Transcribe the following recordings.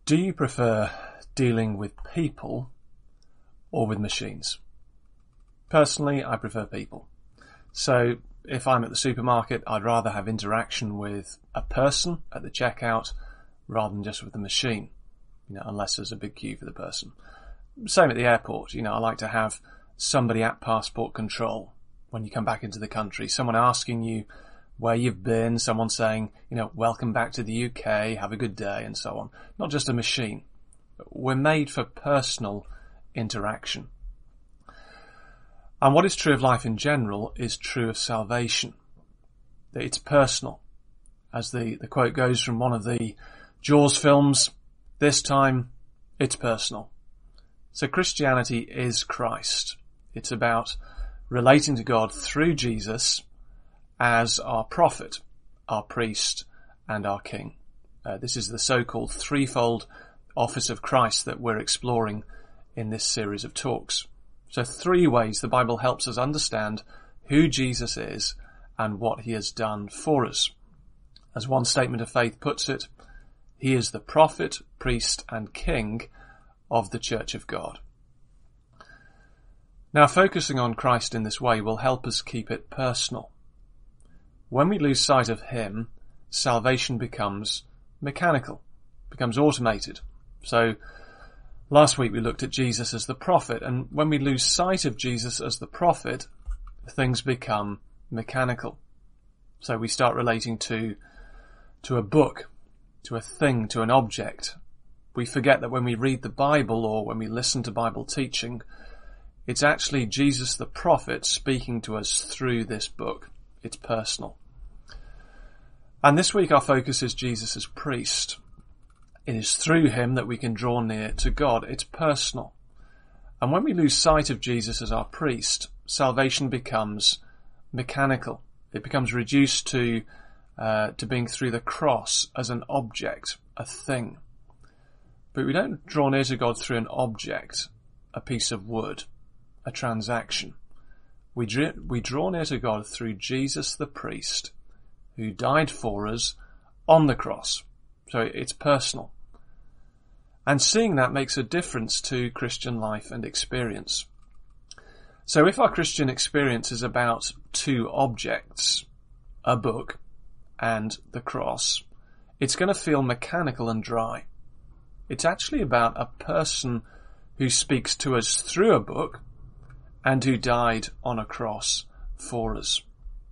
Do you prefer dealing with people or with machines? Personally, I prefer people. So if I'm at the supermarket, I'd rather have interaction with a person at the checkout rather than just with the machine, unless there's a big queue for the person. Same at the airport. I like to have somebody at passport control when you come back into the country, someone asking you where you've been, someone saying, welcome back to the UK, have a good day, and so on. Not just a machine. We're made for personal interaction. And what is true of life in general is true of salvation. It's personal. As the quote goes from one of the Jaws films, this time it's personal. So Christianity is Christ. It's about relating to God through Jesus as our prophet, our priest, and our king. This is the so-called threefold office of Christ that we're exploring in this series of talks. So 3 ways the Bible helps us understand who Jesus is and what he has done for us. As one statement of faith puts it, he is the prophet, priest, and king of the Church of God. Now, focusing on Christ in this way will help us keep it personal. When we lose sight of him, salvation becomes mechanical, becomes automated. So last week we looked at Jesus as the prophet, and when we lose sight of Jesus as the prophet, things become mechanical. So we start relating to a book, to a thing, to an object. We forget that when we read the Bible or when we listen to Bible teaching, it's actually Jesus the prophet speaking to us through this book. It's personal. And this week our focus is Jesus as priest. It is through him that we can draw near to God. It's personal. And when we lose sight of Jesus as our priest, salvation becomes mechanical. It becomes reduced to being through the cross as an object, a thing. But we don't draw near to God through an object, a piece of wood, a transaction. We draw near to God through Jesus the priest, who died for us on the cross. So it's personal. And seeing that makes a difference to Christian life and experience. So if our Christian experience is about 2 objects, a book and the cross, it's going to feel mechanical and dry. It's actually about a person who speaks to us through a book and who died on a cross for us.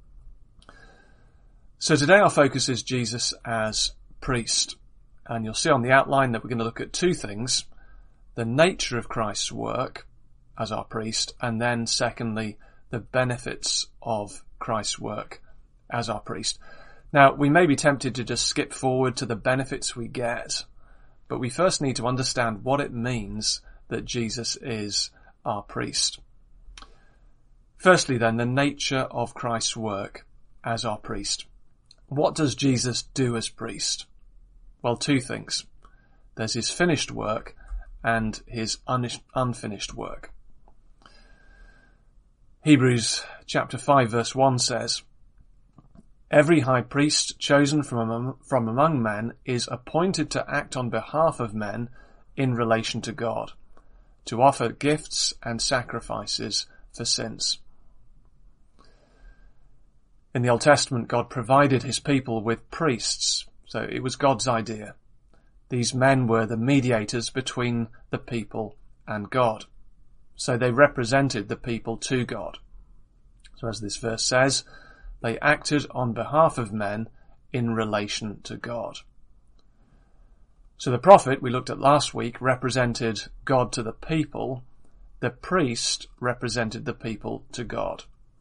So today our focus is Jesus as priest. And you'll see on the outline that we're going to look at 2 things: the nature of Christ's work as our priest, and then secondly, the benefits of Christ's work as our priest. Now, we may be tempted to just skip forward to the benefits we get, but we first need to understand what it means that Jesus is our priest. Firstly then, the nature of Christ's work as our priest. What does Jesus do as priest? Well, 2 things. There's his finished work and his unfinished work. Hebrews chapter 5 verse 1 says, "Every high priest chosen from among men is appointed to act on behalf of men in relation to God, to offer gifts and sacrifices for sins." In the Old Testament, God provided his people with priests. So it was God's idea. These men were the mediators between the people and God. So they represented the people to God. So as this verse says, they acted on behalf of men in relation to God. So the prophet we looked at last week represented God to the people. The priest represented the people to God.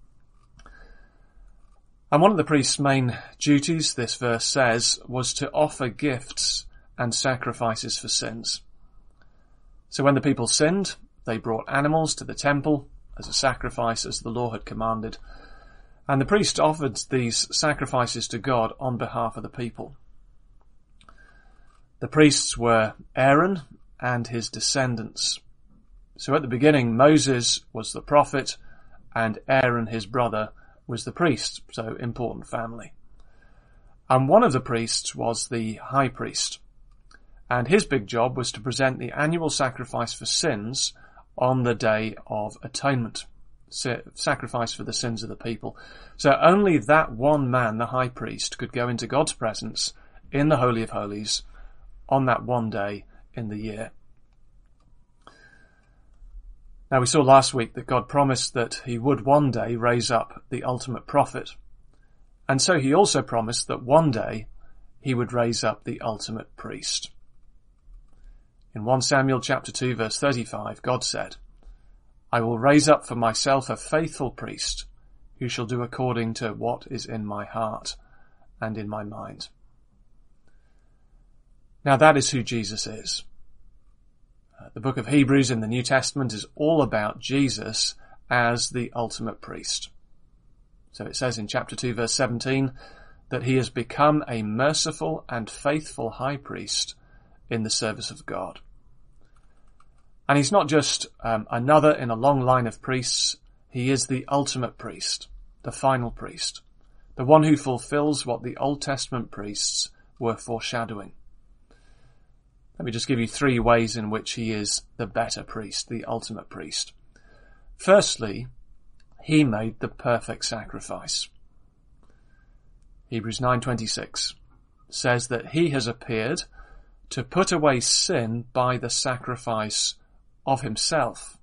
And one of the priest's main duties, this verse says, was to offer gifts and sacrifices for sins. So when the people sinned, they brought animals to the temple as a sacrifice as the law had commanded. And the priest offered these sacrifices to God on behalf of the people. The priests were Aaron and his descendants. So at the beginning, Moses was the prophet and Aaron, his brother, was the priest, so important family. And one of the priests was the high priest. And his big job was to present the annual sacrifice for sins on the Day of Atonement. Sacrifice for the sins of the people. So only that one man, the high priest, could go into God's presence in the Holy of Holies on that one day in the year. Now we saw last week that God promised that he would one day raise up the ultimate prophet. And so he also promised that one day he would raise up the ultimate priest. In 1 Samuel chapter 2 verse 35, God said, I will raise up for myself a faithful priest who shall do according to what is in my heart and in my mind. Now that is who Jesus is. The book of Hebrews in the New Testament is all about Jesus as the ultimate priest. So it says in chapter 2 verse 17 that he has become a merciful and faithful high priest in the service of God. And he's not just another in a long line of priests. He is the ultimate priest, the final priest, the one who fulfills what the Old Testament priests were foreshadowing. Let me just give you 3 ways in which he is the better priest, the ultimate priest. Firstly, he made the perfect sacrifice. Hebrews 9:26 says that he has appeared to put away sin by the sacrifice of himself.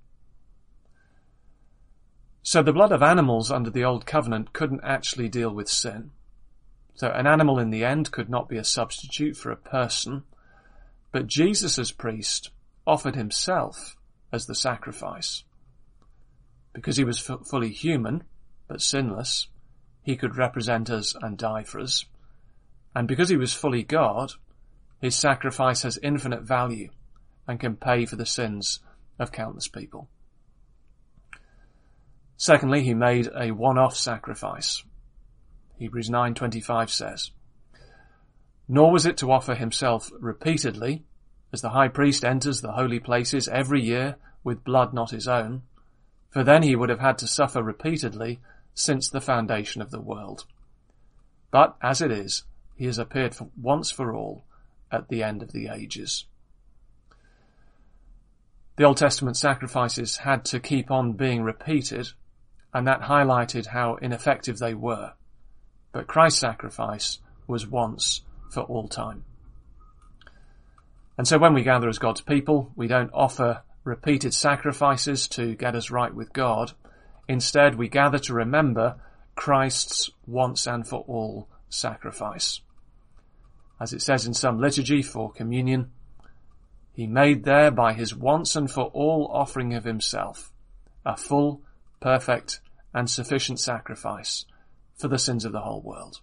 So the blood of animals under the Old Covenant couldn't actually deal with sin. So an animal in the end could not be a substitute for a person, but Jesus as priest offered himself as the sacrifice. Because he was fully human, but sinless, he could represent us and die for us. And because he was fully God, his sacrifice has infinite value and can pay for the sins of countless people. Secondly, he made a one-off sacrifice. Hebrews 9:25 says, Nor was it to offer himself repeatedly, as the high priest enters the holy places every year with blood not his own, for then he would have had to suffer repeatedly since the foundation of the world. But as it is, he has appeared once for all at the end of the ages. The Old Testament sacrifices had to keep on being repeated, and that highlighted how ineffective they were. But Christ's sacrifice was once for all time. And so when we gather as God's people, we don't offer repeated sacrifices to get us right with God. Instead, we gather to remember Christ's once and for all sacrifice. As it says in some liturgy for communion, he made there by his once and for all offering of himself a full, perfect, and sufficient sacrifice for the sins of the whole world.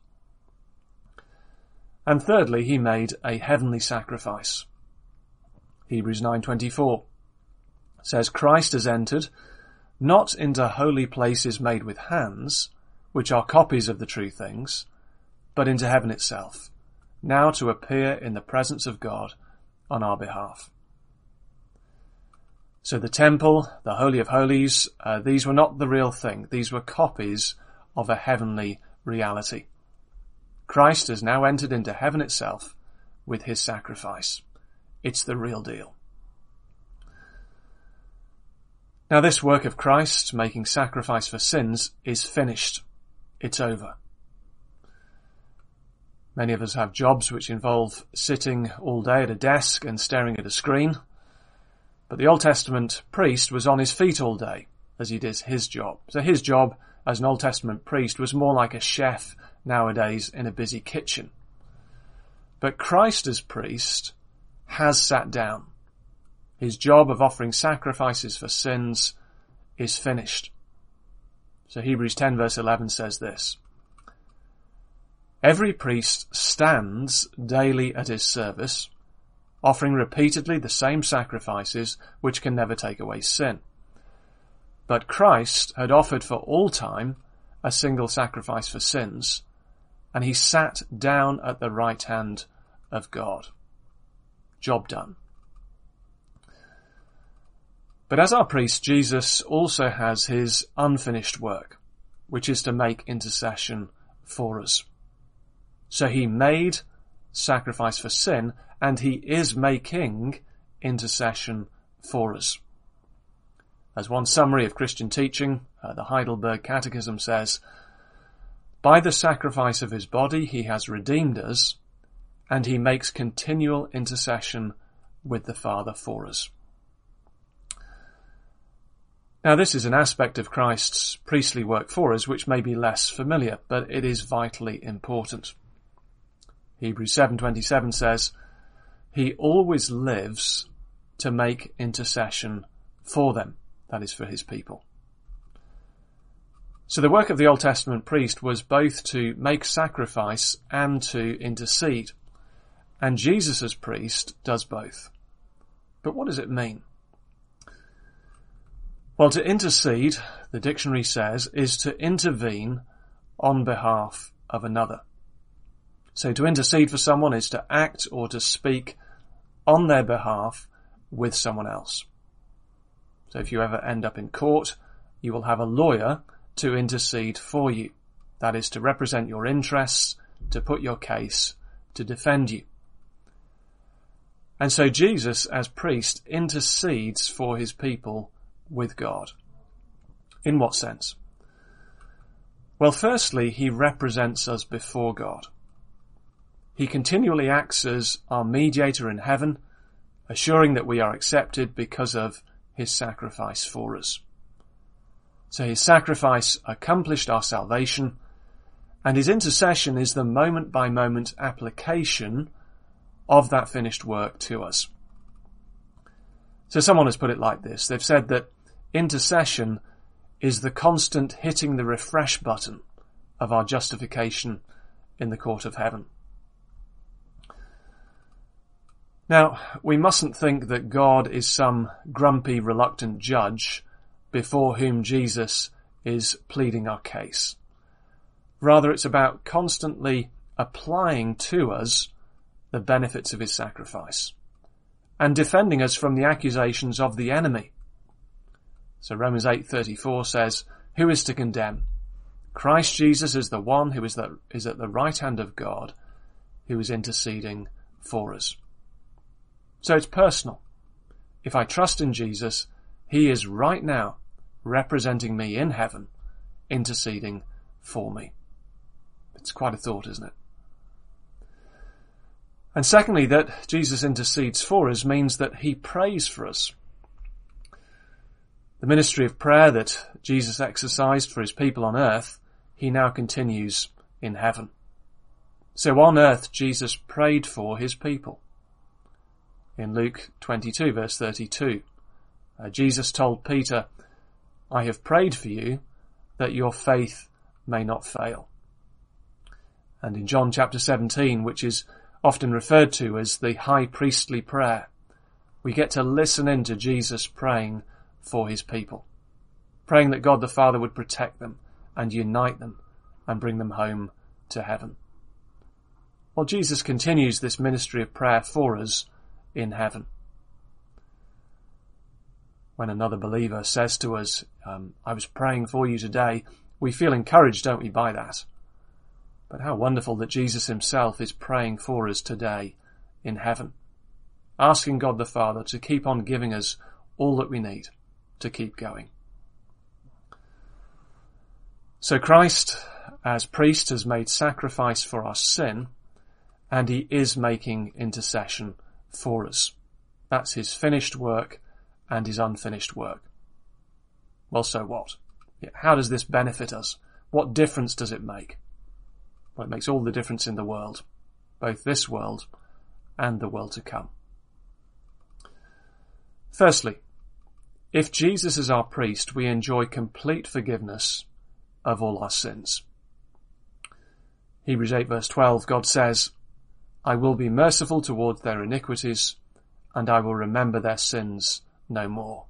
And thirdly, he made a heavenly sacrifice. Hebrews 9:24 says, Christ has entered not into holy places made with hands, which are copies of the true things, but into heaven itself, now to appear in the presence of God on our behalf. So the temple, the Holy of Holies, these were not the real thing. These were copies of a heavenly reality. Christ has now entered into heaven itself with his sacrifice. It's the real deal. Now this work of Christ, making sacrifice for sins, is finished. It's over. Many of us have jobs which involve sitting all day at a desk and staring at a screen. But the Old Testament priest was on his feet all day as he did his job. So his job as an Old Testament priest was more like a chef nowadays in a busy kitchen. But Christ as priest has sat down. His job of offering sacrifices for sins is finished. So Hebrews 10 verse 11 says this, Every priest stands daily at his service, offering repeatedly the same sacrifices which can never take away sin. But Christ had offered for all time a single sacrifice for sins, and he sat down at the right hand of God. Job done. But as our priest, Jesus also has his unfinished work, which is to make intercession for us. So he made sacrifice for sin, and he is making intercession for us. As one summary of Christian teaching, the Heidelberg Catechism says, "By the sacrifice of his body he has redeemed us, and he makes continual intercession with the Father for us." Now, this is an aspect of Christ's priestly work for us which may be less familiar, but it is vitally important. Hebrews 7:27 says, "He always lives to make intercession for them," that is, for his people. So the work of the Old Testament priest was both to make sacrifice and to intercede, and Jesus as priest does both. But what does it mean? Well, to intercede, the dictionary says, is to intervene on behalf of another. So to intercede for someone is to act or to speak on their behalf with someone else. So if you ever end up in court, you will have a lawyer to intercede for you. That is to represent your interests, to put your case, to defend you. And so Jesus, as priest, intercedes for his people with God. In what sense? Well, firstly, he represents us before God. He continually acts as our mediator in heaven, assuring that we are accepted because of his sacrifice for us. So his sacrifice accomplished our salvation, and his intercession is the moment-by-moment application of that finished work to us. So someone has put it like this. They've said that intercession is the constant hitting the refresh button of our justification in the court of heaven. Now, we mustn't think that God is some grumpy, reluctant judge before whom Jesus is pleading our case. Rather, it's about constantly applying to us the benefits of his sacrifice and defending us from the accusations of the enemy. So Romans 8:34 says, "Who is to condemn? Christ Jesus is the one who is at the right hand of God, who is interceding for us." So it's personal. If I trust in Jesus, he is right now representing me in heaven, interceding for me. It's quite a thought, isn't it? And secondly, that Jesus intercedes for us means that he prays for us. The ministry of prayer that Jesus exercised for his people on earth, he now continues in heaven. So on earth, Jesus prayed for his people. In Luke 22, verse 32, Jesus told Peter, "I have prayed for you that your faith may not fail." And in John chapter 17, which is often referred to as the high priestly prayer, we get to listen in to Jesus praying for his people, praying that God the Father would protect them and unite them and bring them home to heaven. Well, Jesus continues this ministry of prayer for us in heaven. When another believer says to us, "I was praying for you today," we feel encouraged, don't we, by that? But how wonderful that Jesus himself is praying for us today in heaven, asking God the Father to keep on giving us all that we need to keep going. So Christ, as priest, has made sacrifice for our sin, and he is making intercession for us. That's his finished work and his unfinished work. Well, so what? How does this benefit us? What difference does it make? Well, it makes all the difference in the world, both this world and the world to come. Firstly, if Jesus is our priest, we enjoy complete forgiveness of all our sins. Hebrews 8 verse 12, God says, "I will be merciful towards their iniquities, and I will remember their sins no more."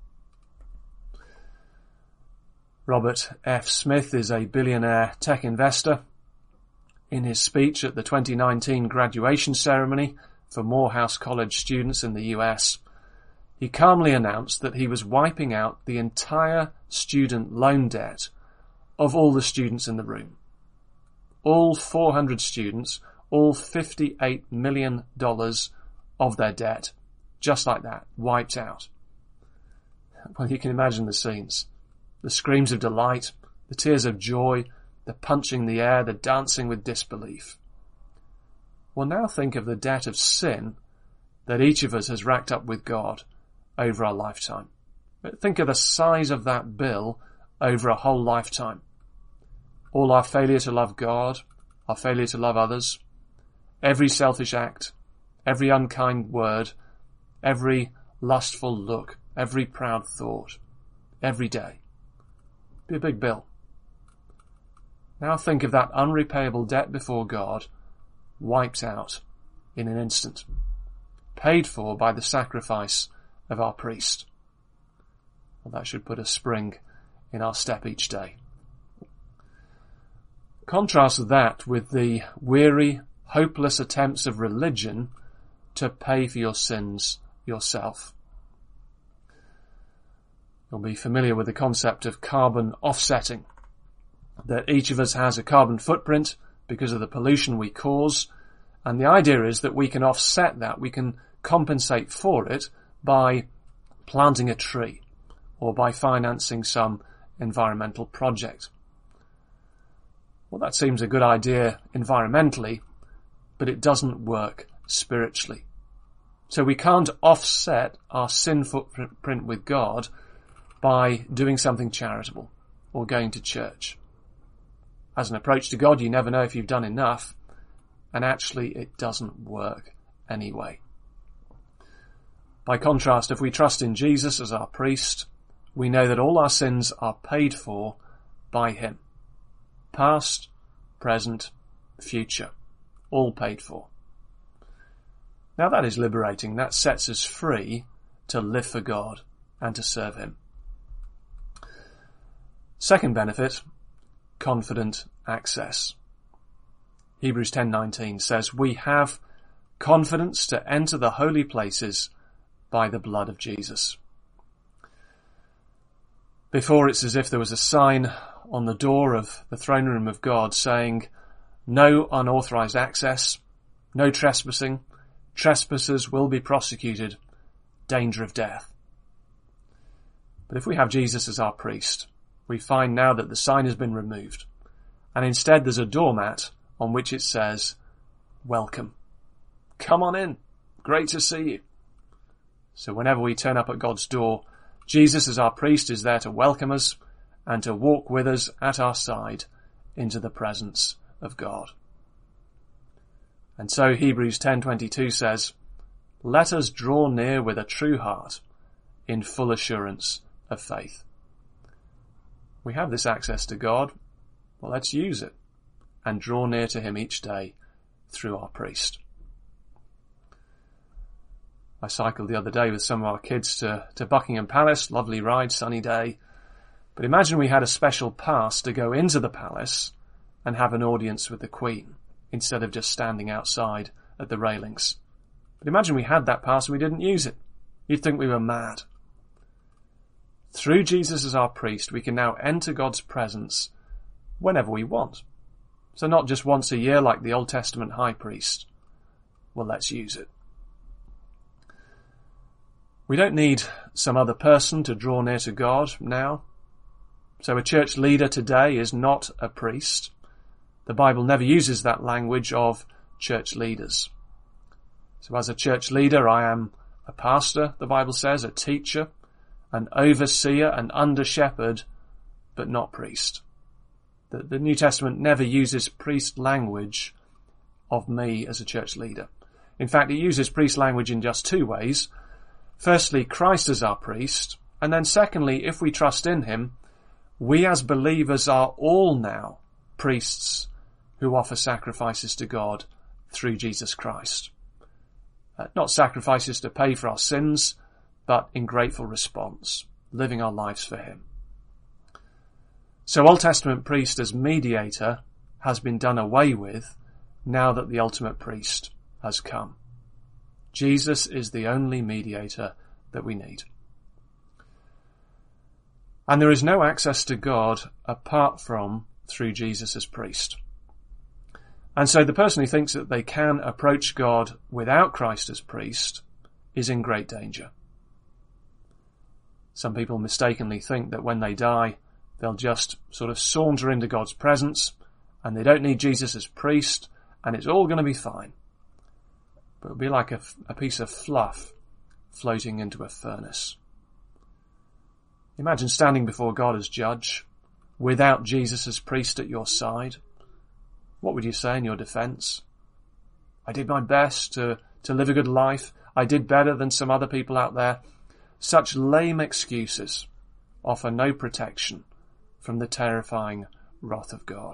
Robert F. Smith is a billionaire tech investor. In his speech at the 2019 graduation ceremony for Morehouse College students in the US, he calmly announced that he was wiping out the entire student loan debt of all the students in the room. All 400 students, all $58 million of their debt, just like that, wiped out. Well, you can imagine the scenes. The screams of delight, the tears of joy, the punching the air, the dancing with disbelief. Well, now think of the debt of sin that each of us has racked up with God over our lifetime. Think of the size of that bill over a whole lifetime. All our failure to love God, our failure to love others, every selfish act, every unkind word, every lustful look, every proud thought, every day. Be a big bill. Now think of that unrepayable debt before God, wiped out in an instant, paid for by the sacrifice of our priest. Well, that should put a spring in our step each day. Contrast that with the weary, hopeless attempts of religion to pay for your sins yourself. You'll be familiar with the concept of carbon offsetting, that each of us has a carbon footprint because of the pollution we cause, and the idea is that we can offset that, we can compensate for it by planting a tree or by financing some environmental project. Well, that seems a good idea environmentally, but it doesn't work spiritually. So we can't offset our sin footprint with God by doing something charitable or going to church. As an approach to God, you never know if you've done enough, and actually it doesn't work anyway. By contrast, if we trust in Jesus as our priest, we know that all our sins are paid for by him. Past, present, future, all paid for. Now that is liberating. That sets us free to live for God and to serve him. Second benefit, confident access. Hebrews 10:19 says, "We have confidence to enter the holy places by the blood of Jesus." Before, it's as if there was a sign on the door of the throne room of God saying, "No unauthorized access, no trespassing, trespassers will be prosecuted, danger of death." But if we have Jesus as our priest, we find now that the sign has been removed, and instead there's a doormat on which it says, "Welcome. Come on in. Great to see you." So whenever we turn up at God's door, Jesus as our priest is there to welcome us and to walk with us at our side into the presence of God. And so Hebrews 10:22 says, "Let us draw near with a true heart in full assurance of faith." We have this access to God. Well, let's use it and draw near to him each day through our priest. I cycled the other day with some of our kids to Buckingham Palace. Lovely ride, sunny day. But imagine we had a special pass to go into the palace and have an audience with the Queen instead of just standing outside at the railings. But imagine we had that pass and we didn't use it. You'd think we were mad. Through Jesus as our priest, we can now enter God's presence whenever we want. So not just once a year like the Old Testament high priest. Well, let's use it. We don't need some other person to draw near to God now. So a church leader today is not a priest. The Bible never uses that language of church leaders. So as a church leader, I am a pastor, the Bible says, a teacher, an overseer, an under-shepherd, but not priest. The New Testament never uses priest language of me as a church leader. In fact, it uses priest language in just two ways. Firstly, Christ as our priest, and then secondly, if we trust in him, we as believers are all now priests who offer sacrifices to God through Jesus Christ. Not sacrifices to pay for our sins, but in grateful response, living our lives for him. So Old Testament priest as mediator has been done away with now that the ultimate priest has come. Jesus is the only mediator that we need. And there is no access to God apart from through Jesus as priest. And so the person who thinks that they can approach God without Christ as priest is in great danger. Some people mistakenly think that when they die, they'll just sort of saunter into God's presence and they don't need Jesus as priest and it's all going to be fine. But it'll be like a piece of fluff floating into a furnace. Imagine standing before God as judge without Jesus as priest at your side. What would you say in your defence? I did my best to live a good life. I did better than some other people out there. Such lame excuses offer no protection from the terrifying wrath of God.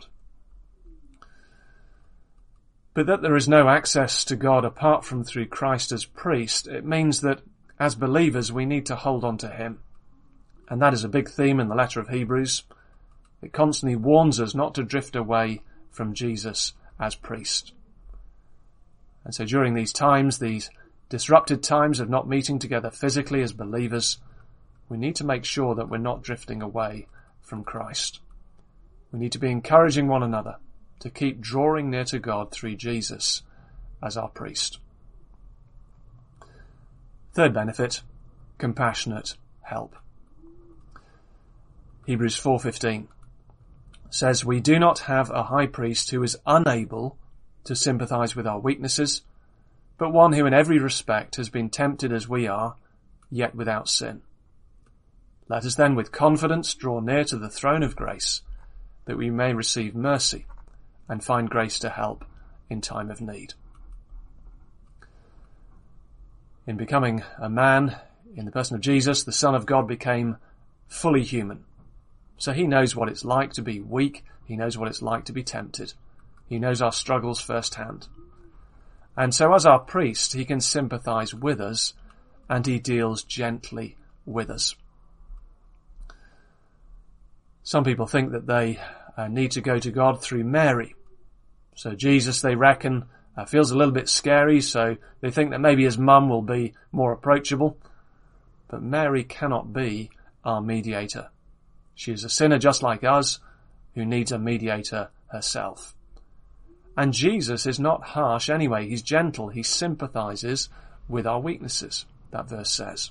But that there is no access to God apart from through Christ as priest, it means that as believers we need to hold on to him. And that is a big theme in the letter of Hebrews. It constantly warns us not to drift away from Jesus as priest. And so during these times, these disrupted times of not meeting together physically as believers, we need to make sure that we're not drifting away from Christ. We need to be encouraging one another to keep drawing near to God through Jesus as our priest. Third benefit, compassionate help. Hebrews 4:15 says, "We do not have a high priest who is unable to sympathize with our weaknesses, but one who in every respect has been tempted as we are, yet without sin. Let us then with confidence draw near to the throne of grace, that we may receive mercy and find grace to help in time of need." In becoming a man, in the person of Jesus, the Son of God became fully human. So he knows what it's like to be weak. He knows what it's like to be tempted. He knows our struggles firsthand. And so as our priest, he can sympathize with us and he deals gently with us. Some people think that they need to go to God through Mary. So Jesus, they reckon, feels a little bit scary, so they think that maybe his mum will be more approachable. But Mary cannot be our mediator. She is a sinner just like us, who needs a mediator herself. And Jesus is not harsh anyway. He's gentle. He sympathizes with our weaknesses, that verse says.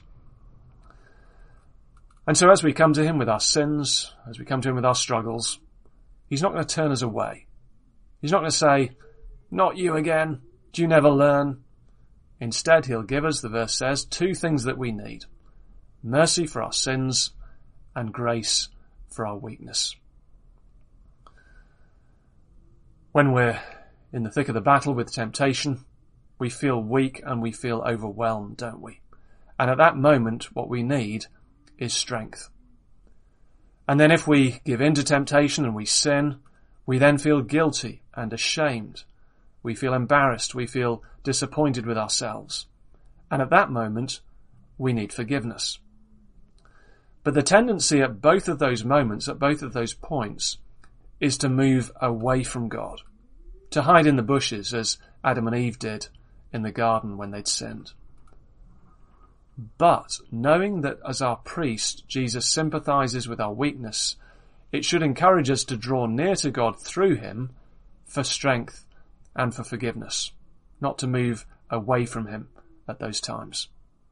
And so as we come to him with our sins, as we come to him with our struggles, he's not going to turn us away. He's not going to say, "Not you again. Do you never learn?" Instead, he'll give us, the verse says, two things that we need: mercy for our sins and grace for our weakness. When we're in the thick of the battle with temptation, we feel weak and we feel overwhelmed, don't we? And at that moment, what we need is strength. And then if we give in to temptation and we sin, we then feel guilty and ashamed. We feel embarrassed. We feel disappointed with ourselves. And at that moment, we need forgiveness. But the tendency at both of those moments, at both of those points, is to move away from God, to hide in the bushes as Adam and Eve did in the garden when they'd sinned. But knowing that as our priest, Jesus sympathizes with our weakness, it should encourage us to draw near to God through him for strength and for forgiveness, not to move away from him at those times.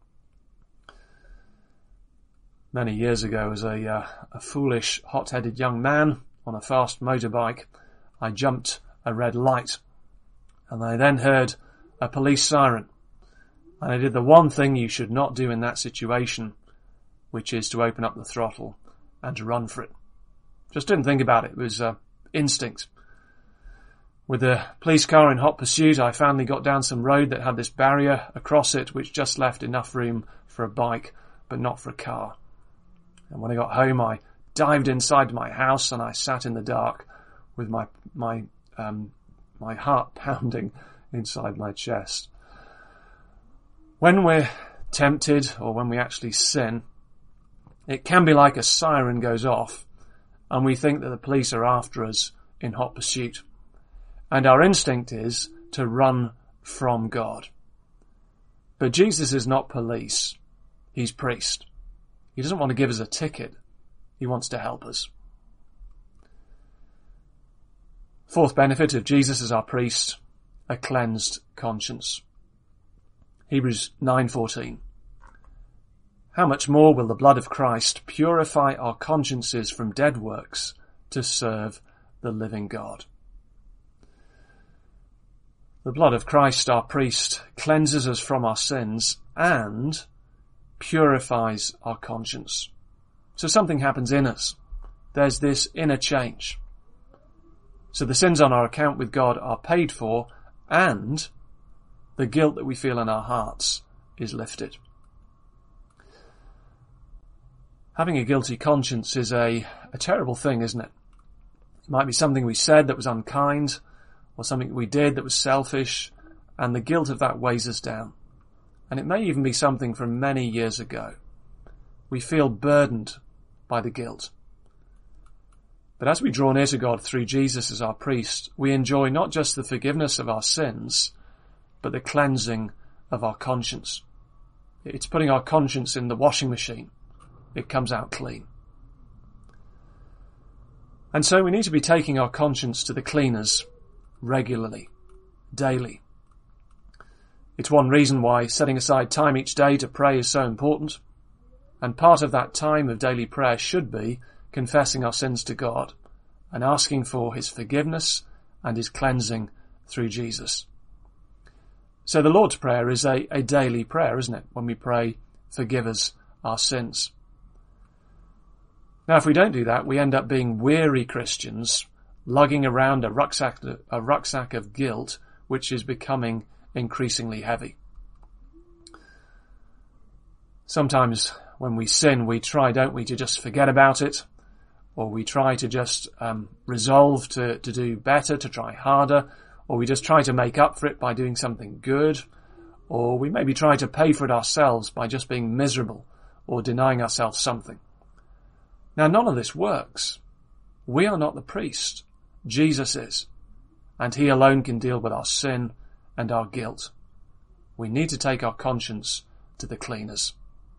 Many years ago, as a foolish, hot-headed young man on a fast motorbike, I jumped a red light, and I then heard a police siren. And I did the one thing you should not do in that situation, which is to open up the throttle and to run for it. Just didn't think about it. It was instinct. With the police car in hot pursuit, I finally got down some road that had this barrier across it, which just left enough room for a bike, but not for a car. And when I got home, I dived inside my house and I sat in the dark with my heart pounding inside my chest. When we're tempted, or when we actually sin, it can be like a siren goes off and we think that the police are after us in hot pursuit. And our instinct is to run from God. But Jesus is not police. He's priest. He doesn't want to give us a ticket. He wants to help us. Fourth benefit of Jesus as our priest, a cleansed conscience. Hebrews 9:14. How much more will the blood of Christ purify our consciences from dead works to serve the living God? The blood of Christ, our priest, cleanses us from our sins and purifies our conscience. So something happens in us. There's this inner change. So the sins on our account with God are paid for, and the guilt that we feel in our hearts is lifted. Having a guilty conscience is a terrible thing, isn't it? It might be something we said that was unkind, or something we did that was selfish, and the guilt of that weighs us down. And it may even be something from many years ago. We feel burdened by the guilt. But as we draw near to God through Jesus as our priest, we enjoy not just the forgiveness of our sins, but the cleansing of our conscience. It's putting our conscience in the washing machine. It comes out clean. And so we need to be taking our conscience to the cleaners regularly, daily. It's one reason why setting aside time each day to pray is so important. And part of that time of daily prayer should be confessing our sins to God and asking for his forgiveness and his cleansing through Jesus. So the Lord's Prayer is a daily prayer, isn't it? When we pray, forgive us our sins. Now, if we don't do that, we end up being weary Christians, lugging around a rucksack of guilt, which is becoming increasingly heavy. Sometimes when we sin, we try, don't we, to just forget about it, or we try to just resolve to do better, to try harder, or we just try to make up for it by doing something good, or we maybe try to pay for it ourselves by just being miserable or denying ourselves something. Now, none of this works. We are not the priest. Jesus is, and he alone can deal with our sin and our guilt. We need to take our conscience to the cleaners.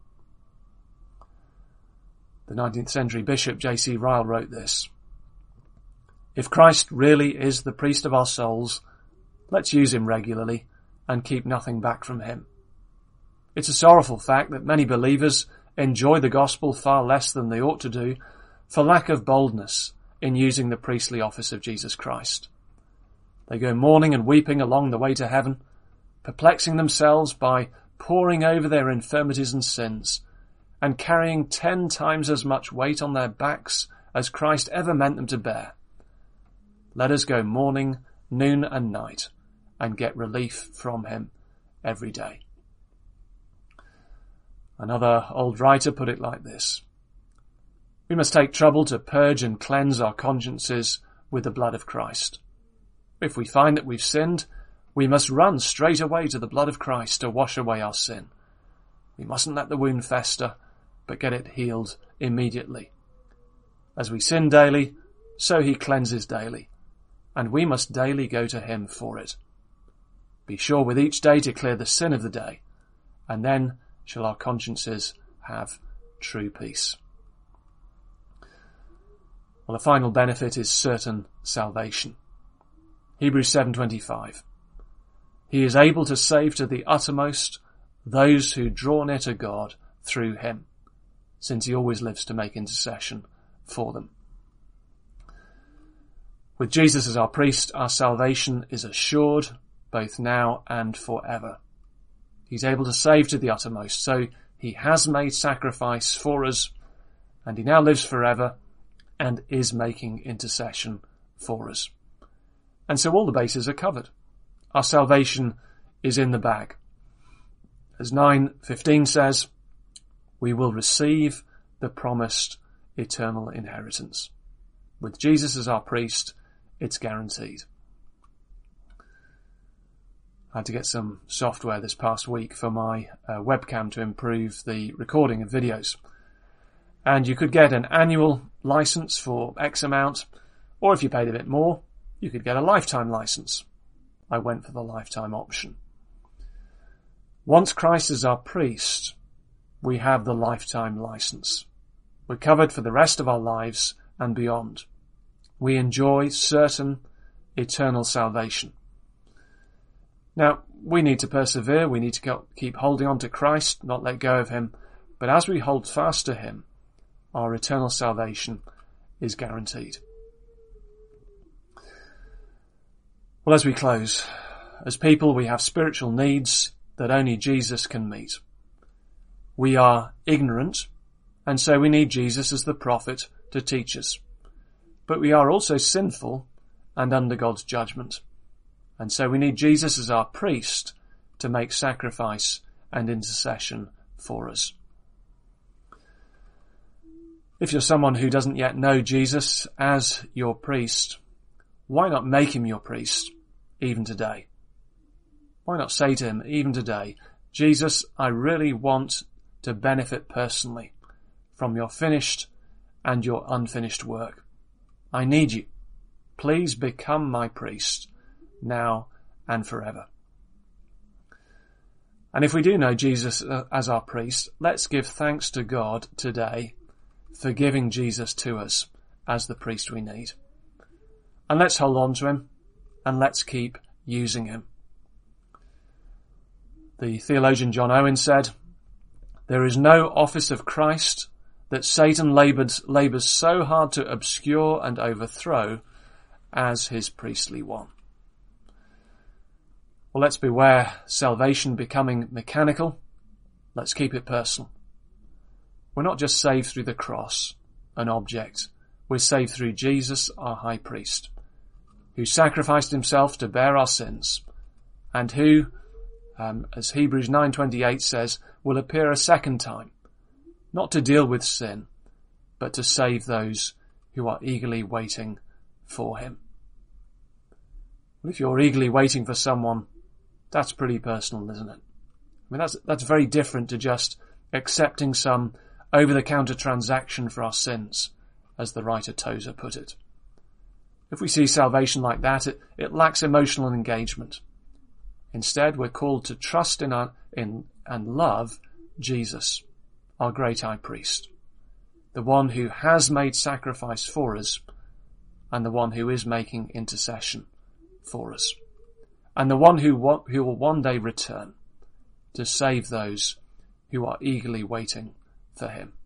The 19th century bishop J.C. Ryle wrote this: "If Christ really is the priest of our souls, let's use him regularly and keep nothing back from him." It's a sorrowful fact that many believers enjoy the gospel far less than they ought to do for lack of boldness in using the priestly office of Jesus Christ. They go mourning and weeping along the way to heaven, perplexing themselves by poring over their infirmities and sins, and carrying 10 times as much weight on their backs as Christ ever meant them to bear. Let us go morning, noon and night, and get relief from him every day. Another old writer put it like this: "We must take trouble to purge and cleanse our consciences with the blood of Christ. If we find that we've sinned, we must run straight away to the blood of Christ to wash away our sin. We mustn't let the wound fester, but get it healed immediately. As we sin daily, so he cleanses daily, and we must daily go to him for it. Be sure with each day to clear the sin of the day, and then shall our consciences have true peace." Well, the final benefit is certain salvation. Hebrews 7:25. "He is able to save to the uttermost those who draw near to God through him, since he always lives to make intercession for them." With Jesus as our priest, our salvation is assured both now and forever. He's able to save to the uttermost, so he has made sacrifice for us, and he now lives forever and is making intercession for us. And so all the bases are covered. Our salvation is in the bag. As 9:15 says, we will receive the promised eternal inheritance. With Jesus as our priest, it's guaranteed. I had to get some software this past week for my webcam to improve the recording of videos. And you could get an annual license for X amount, or if you paid a bit more, you could get a lifetime license. I went for the lifetime option. Once Christ is our priest, we have the lifetime license. We're covered for the rest of our lives and beyond. We enjoy certain eternal salvation. Now, we need to persevere, we need to keep holding on to Christ, not let go of him, but as we hold fast to him, our eternal salvation is guaranteed. Well, as we close, as people we have spiritual needs that only Jesus can meet. We are ignorant, and so we need Jesus as the prophet to teach us. But we are also sinful and under God's judgment. And so we need Jesus as our priest to make sacrifice and intercession for us. If you're someone who doesn't yet know Jesus as your priest, why not make him your priest even today? Why not say to him even today, Jesus, I really want to benefit personally from your finished and your unfinished work. I need you. Please become my priest now and forever. And if we do know Jesus as our priest, let's give thanks to God today for giving Jesus to us as the priest we need. And let's hold on to him and let's keep using him. The theologian John Owen said, "There is no office of Christ that Satan labours so hard to obscure and overthrow as his priestly one." Well, let's beware salvation becoming mechanical. Let's keep it personal. We're not just saved through the cross, an object. We're saved through Jesus, our high priest, who sacrificed himself to bear our sins, and who, as Hebrews 9:28 says, will appear a second time, not to deal with sin, but to save those who are eagerly waiting for him. Well, if you're eagerly waiting for someone, that's pretty personal, isn't it? I mean, that's very different to just accepting some over-the-counter transaction for our sins, as the writer Tozer put it. If we see salvation like that, it lacks emotional engagement. Instead, we're called to trust in and love Jesus, our great high priest, the one who has made sacrifice for us and the one who is making intercession for us, and the one who will one day return to save those who are eagerly waiting for him.